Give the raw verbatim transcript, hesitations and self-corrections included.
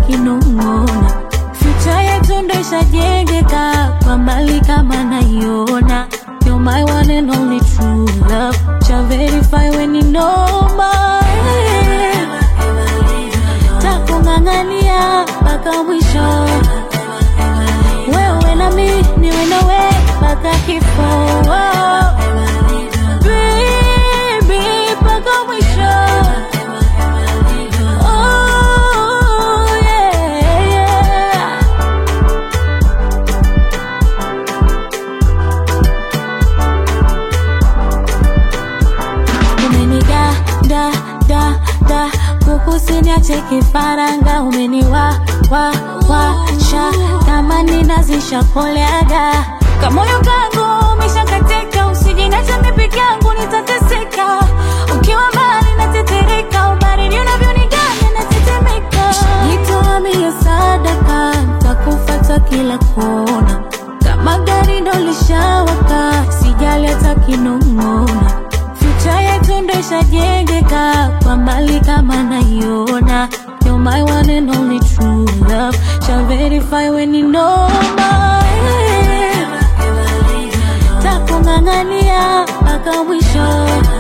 kinongona. Future yetu ndo ishajengeka kwa mbali kama naiona. You're my one and only true love. Shall verify when you know my takungangania mpaka mwisho. Wewe na mimi niwe nawe mpaka kifo. Baby mpaka mwisho. Oh yeah, yeah. Umeniga da da da kukusiniache kifaranga. Umeniwa wa wa sha kama ninazisha koleaga. Kamoyo kangu umeshakatika, usijinacha mimi peke yangu nitateseka. Ukiwa mbali natetereka, ubaridi unavyoniganya natetemeka. Jitoa mia sadaka, nitakufuata kila kona. Kama gari ndo lishawaka, sijali hata kinongona. Future yetu ndo ishajengeka kwa mbali kama naiona. You're my one and only true love. Shall verify when you know my takungangania mpaka mwisho.